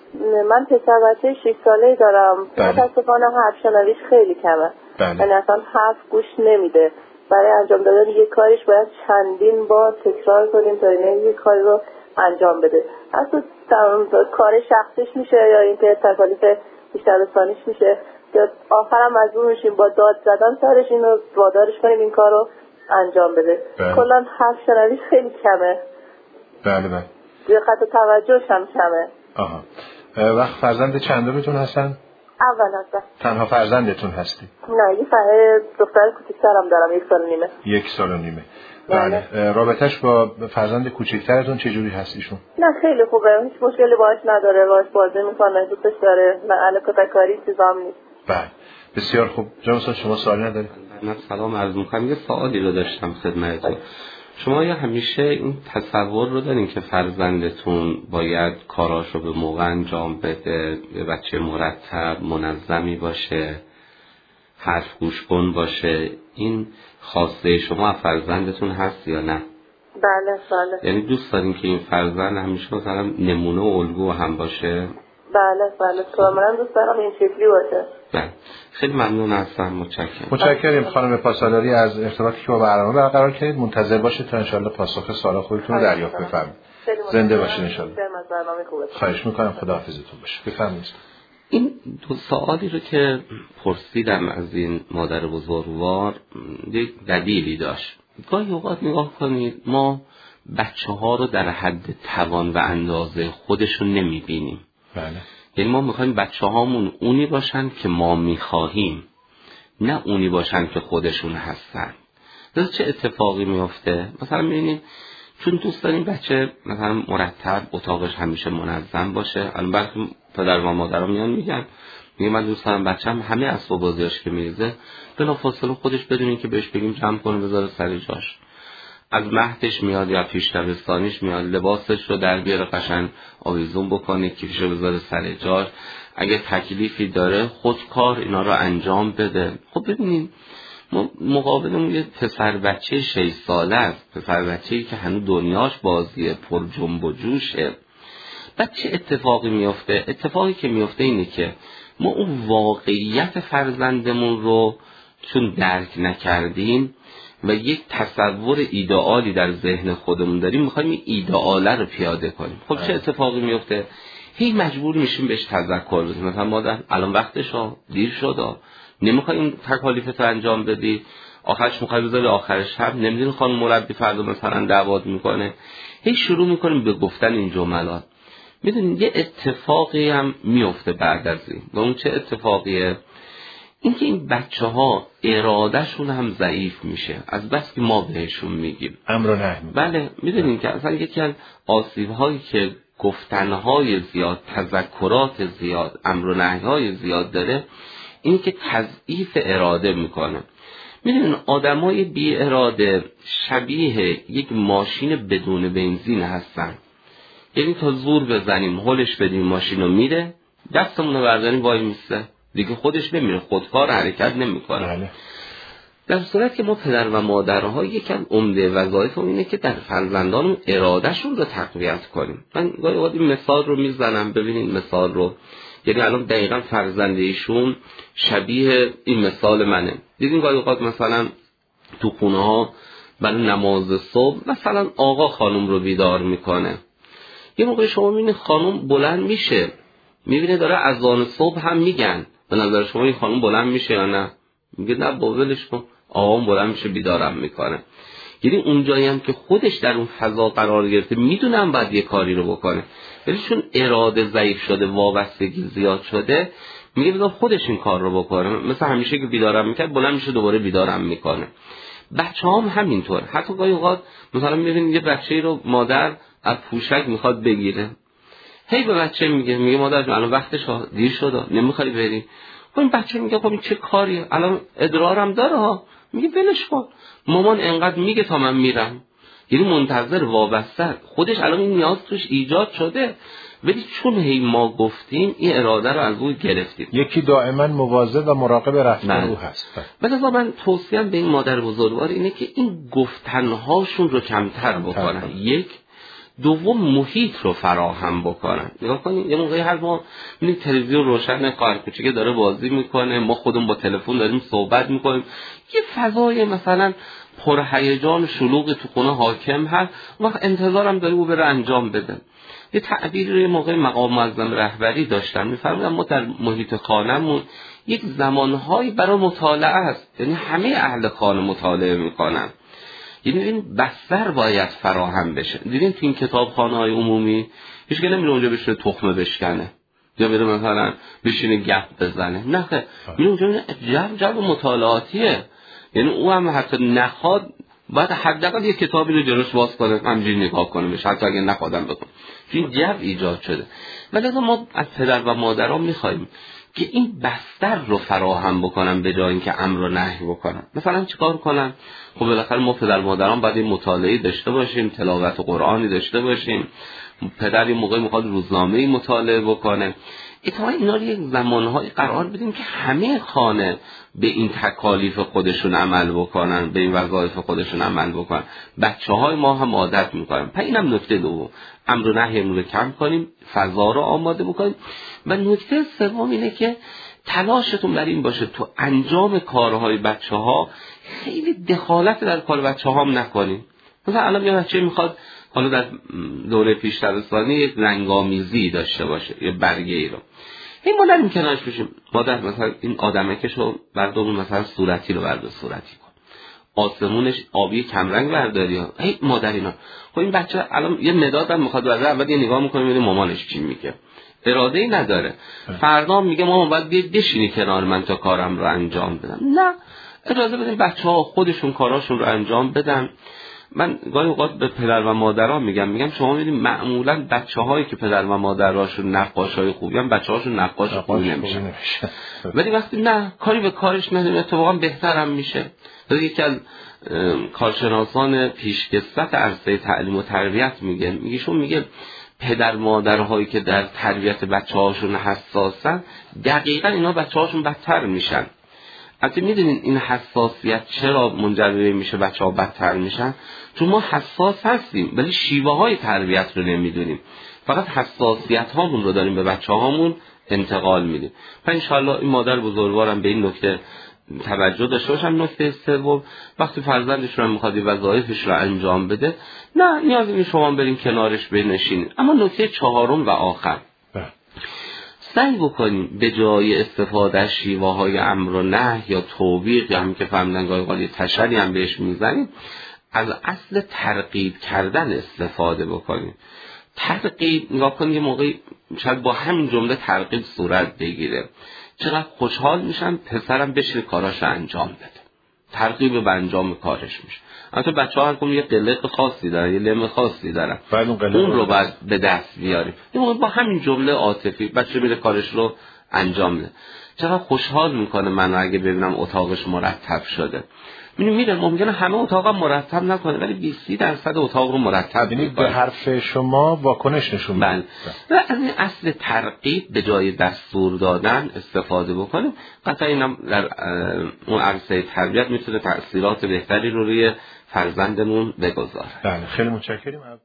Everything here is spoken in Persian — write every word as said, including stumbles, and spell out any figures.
من پسر بچه شش ساله دارم. متاسفانه حرف شنویش خیلی کمه. یعنی اصلا حرف گوش نمیده. برای انجام دادن یک کاریش باید چندین بار تکرار کنیم تا این یک کاری رو انجام بده. اصلا کار شخصیش میشه یا اینکه تکالیف بیشتر رسانیش میشه که آخرم مجبور میشیم با داد زدن سرش اینو وادارش کنیم این کار رو انجام بده. کلا حرف شنویش خیلی کمه. بله بله. دقت و توجهش هم کمه. آها. وقت فرزند چندمتون هستن؟ اول هستم. تنها فرزندتون هستی؟ نه، یه فره دختر کوچیک‌ترم دارم، یک سال و نیمه. یک سال و نیمه. بله. رابطش با فرزند کوچیک‌ترتون چجوری هست ایشون؟ نه خیلی خوبه، هیچ مشکلی باهاش نداره، باهاش بازی میکنه، دوستش داره، نه الکو تکاری چیزام نیست. بله. بسیار خوب. جناب استاد شما سوالی ندارید؟ من سلام عرض می‌کنم. یه سوالی رو داشتم خدمتتون. شما یا همیشه این تصور رو دارین که فرزندتون باید کاراشو به موقع انجام بده، یه بچه مرتب منظمی باشه، حرف گوش کن باشه، این خواسته شما از فرزندتون هست یا نه؟ بله بله. یعنی دوست دارین که این فرزند همیشه مثلا نمونه و الگو هم باشه؟ بله بله، کاملا دوست دارم این شکلی باشه. بله. خیلی ممنون هستم. متشکرم. متشکرم خانم پاسداری از ارتباطی که با برنامه برقرار کردید. منتظر باشید تا ان شاء الله پاسخ سوال خودتون رو دریافت بفرمایید. زنده باشید ان شاء الله. خواهش می‌کنم. خداحافظتون باشه. بفرمایید. این دو سوالی رو که پرسیدم از این مادر بزرگوار یک دلیلی داشت. گاهی اوقات نگاه کنید ما بچه ها رو در حد توان و اندازه خودشون نمیبینیم. بله. یعنی ما میخوایم بچه هامون اونی باشن که ما میخواهیم، نه اونی باشن که خودشون هستن. درست چه اتفاقی میفته؟ مثلا میبینیم چون دوست داریم بچه مثلا مرتب اتاقش همیشه منظم باشه. البته پدر و مادرها میان میگن میگه من دوست دارم بچه‌م همه اسباب بازیاش که میریزه بلافاصله خودش بدون که بهش بگیم جمع کنه بذاره سر جاش. از مهدش میاد یا پیش دبستانیش میاد لباسش رو در بیاره قشنگ آویزون بکنه، کیفشو بذاره سر جاش. اگه تکلیفی داره خودکار اینا رو انجام بده. خب ببینیم ما مقابلمون یه پسر بچه شش ساله است، پسر بچه‌ای که هنوز دنیاش بازیه، پر جنب و جوشه. بعد چه اتفاقی میفته؟ اتفاقی که میفته اینه که ما اون واقعیت فرزندمون رو چون درک نکردیم و یک تصور ایدئالی در ذهن خودمون داریم، میخوایم این ایدئاله رو پیاده کنیم. خب چه اتفاقی میفته؟ هی مجبور میشیم بهش تذکر بدیم. مثلا مادر الان وقتشه، دیر شده، نمیخوای این تکالیفت رو انجام بدی، آخرش میخوای بذاری آخر شب، نمیدونی خانم مربی فردا مثلا دعوت میکنه. هی شروع میکنیم به گفتن این جملات. میدونین یه اتفاقی هم میفته بعد از این. و اون چه اتفاقیه؟ اینکه این بچه ها ارادهشون هم ضعیف میشه از بس که ما بهشون میگیم امر و نهی. بله. میدونین که اصلا یکی از آسیب‌هایی که گفتنهای زیاد، تذکرات زیاد، امر و نهی‌های زیاد داره این که تضعیف اراده میکنه. میدونین آدمای بی اراده شبیه یک ماشین بدون بنزین هستن. یعنی تا زور بزنیم هلش بدیم ماشینو میره، دستمون رو برداریم وای میسته دیگه، خودش نمیره، خودکار حرکت نمیکنه. بله. در صورت که ما پدر و مادرها یکم عمده وظایفمون اینه که در فرزندانمون ارادهشون رو تقویت کنیم. من گاهی اوقات این مثال رو میزنم، ببینید مثال رو. یعنی الان دقیقاً فرزند ایشون شبیه این مثال منه. دیدین گاهی اوقات مثلا تو خونه ها برای نماز صبح مثلا آقا خانم رو بیدار میکنه. یه موقع شما میبینید خانم بلند میشه، میبینه داره اذان صبح هم میگن، به نظر شما این خانم بلند میشه یا نه؟ میگه نه باولش کن، آقام بلند میشه بیدارم میکنه. یعنی اونجایی هم که خودش در اون فضا قرار گرفته میدونم باید یه کاری رو بکنه، ولی چون اراده ضعیف شده، وابستگی زیاد شده، میگه بذار خودش این کار رو بکنه. مثلا همیشه که بیدارم میکرد بلند میشه دوباره بیدارم میکنه. بچه‌هام هم همینطور. حتی گاهی اوقات مثلا میبینید یه بچه‌ای رو مادر از پوشک میخواد بگیره، هی به بچه میگه میگه مادر جان الان وقتش دیر شده نمیخوای بری. خب این بچه میگه خب این چه کاریه، الان ادرارم داره ها. میگه ولش کن، مامان انقدر میگه تا من میرم. یعنی منتظر، وابسته، خودش الان این نیاز توش ایجاد شده، ولی چون هی ما گفتیم این اراده رو از او گرفتیم. یکی دائما مواظب و مراقب رفتار او هست. مثلا من توصیه‌ام به این مادر بزرگوار اینه که این گفتنهاشون رو کمتر بکنن. یک دوم محیط رو فراهم بکنن. نگاه کنید یه موقعی هر ما این تلویزیون روشن، خواهر کوچیکه داره بازی میکنه، ما خودمون با تلفن داریم صحبت میکنیم، یه فضای مثلا پرهیجان شلوغ تو خونه حاکم هست، وقت انتظارم داره او بره انجام بده. یه تعبیری روی موقع مقام معظم رهبری داشتن، میفرمودن ما در محیط خانه‌مون یک زمانهایی برای مطالعه است، یعنی همه اهل خانه مطالعه میکنن، یعنی این بستر باید فراهم بشه. دیدین تو این کتابخانه‌های عمومی هیچ که نمیره اونجا بشه تخمه بشکنه یا بره مثلا بشینه گپ بزنه، نه خیلی میره اونجا جو جو مطالعاتیه، یعنی او هم حتی نخواد باید حداقل یه کتابی رو جلوش باز کنه همینجوری نگاه کنه بشه، حتی اگه نخوادم بکنه، این جو ایجاد شده. ولی ما از پدر و مادران میخوایم که این بستر رو فراهم بکنن به جای اینکه امر و نهی بکنن. مثلا چیکار کنن؟ خب بالاخره ما پدر مادران باید این مطالعه داشته باشیم، تلاوت قرآنی داشته باشیم، پدر یه موقعی میخواد روزنامه‌ای مطالعه بکنه. اتفاقا اینا رو یک زمانهایی قرار بدیم که همه خانه به این تکالیف خودشون عمل بکنن، به این وظایف خودشون عمل بکنن. بچه‌های ما هم عادت میکنن. پس اینم نکته دوم، امر و نهیمون رو کم کنیم، فضا رو آماده بکنیم. و نکته سوم اینه که تلاشتون بر این باشه تو انجام کارهای بچه‌ها خیلی دخالت در کار بچه‌ها هم نکنیم. مثلا الان یه بچه میخواد حالا در دوره پیش دبستانی یک رنگامیزی داشته باشه، یه برگه ای رو، این ما نریم کنارش بشیم، مادر مثلا این آدمکشو بردارون، مثلا صورتی رو بردار صورتی کن، آسمونش آبی کمرنگ برداری ها، هی مادر اینا. خب این بچه الان یه مداد هم میخواد برداره، اول یه نگاه میکنه میبینه مامانش چی میگه، اراده ای نداره. فردا میگه مامان باید بشینی کنار من تا کارم رو انجام بدم. نه، اجازه بدین بچه‌ها خودشون کاراشون رو انجام بدن. من گاهی اوقات به پدر و مادرها میگم میگم شما می‌بینید معمولاً بچه‌هایی که پدر و مادرهاشون نقاشای خوبی ان، بچه‌هاشون نقاش خوبی نمیشن. ولی وقتی نه کاری به کارش نداریم اتفاقا بهترم میشه. یکی از کارشناسان پیشکسوت عرصه تعلیم و تربیت میگه میگه میگه پدر مادرهایی که در تربیت بچه‌هاشون حساسن، دقیقاً اینا بچه‌هاشون بدتر میشن. البته میدونین این حساسیت چرا منجر به میشه بچه‌ها بدتر میشن؟ چون ما حساس هستیم ولی شیوه های تربیت رو نمیدونیم، فقط حساسیت هامون رو داریم به بچه‌هامون انتقال میدیم. پس ان شاءالله این مادر بزرگوارم به این نکته توجه داشته باشن. نکته سوم، وقتی فرزندش رو میخواد وظایفش رو انجام بده، نه نیازی نیست شما برین کنارش بنشینید. اما نکته چهارم و آخر، سعی بکنیم به جای استفاده از شیوه های امر و نهی یا توبیق یا هم که فهمیدن گاهی قالی تشری هم بهش میزنیم، از اصل ترغیب کردن استفاده بکنیم. ترغیب نگاه کنید یه موقعی شاید با همین جمله ترغیب صورت بگیره، چقدر خوشحال میشن پسرم بشه کاراش انجام بده، ترغیب به انجام کارش میشه. البته بچه‌ها هر کدوم یه قلق خاصی دارن، یه لم خاصی دارن، اون رو باید به دست بیاریم. یه موقع با همین جمله عاطفی بچه میره کارش رو انجام میده، چقدر خوشحال میکنه منو اگه ببینم اتاقش مرتب شده. میبینی میره ممکنه همه اتاقا مرتب نکنه ولی بیست درصد اتاق رو مرتب میکنه. به حرف شما واکنش نشون میده. بله. و از این اصل ترغیب به جای دستور دادن استفاده بکنیم. قطعا اینم در اون عرصه تربیت میتونه تأثیرات بهتری رو روی فرزندمون بگذاره. بله خیلی متشکرم.